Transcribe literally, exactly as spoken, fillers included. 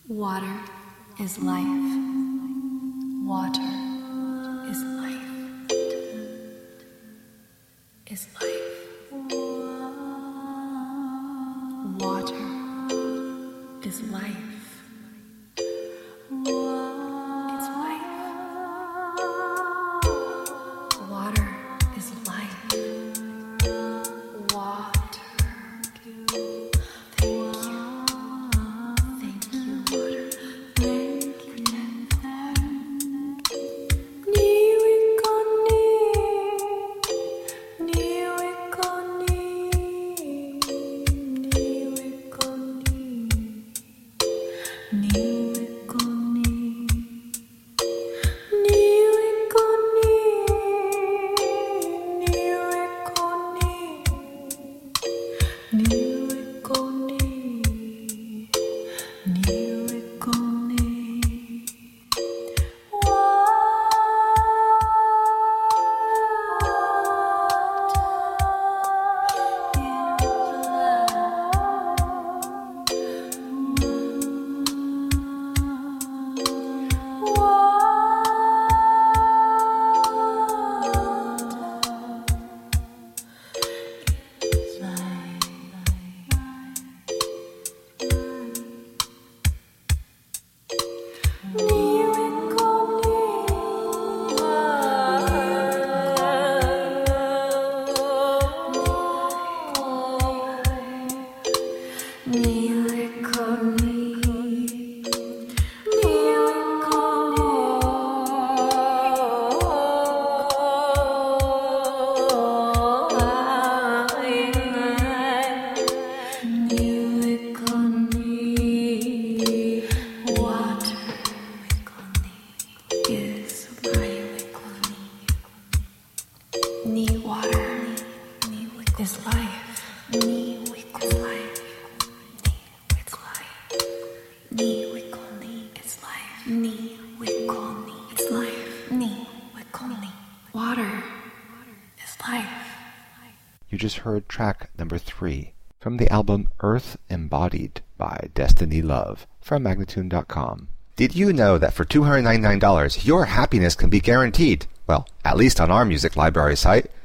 Water is life. Water is life. Is life. Water is life. It's life. Water is life. Water. Thank you. Thank you, water. Ni wikoni, ni wikoni, ni wikoni, ni wikoni, ni wikoni, ni wikoni, ni wikoni. You just heard track number three from the album Earth Embodied by Destiny Love from Magnatune dot com. Did you know that for two hundred ninety-nine dollars your happiness can be guaranteed? Well, at least on our music library site.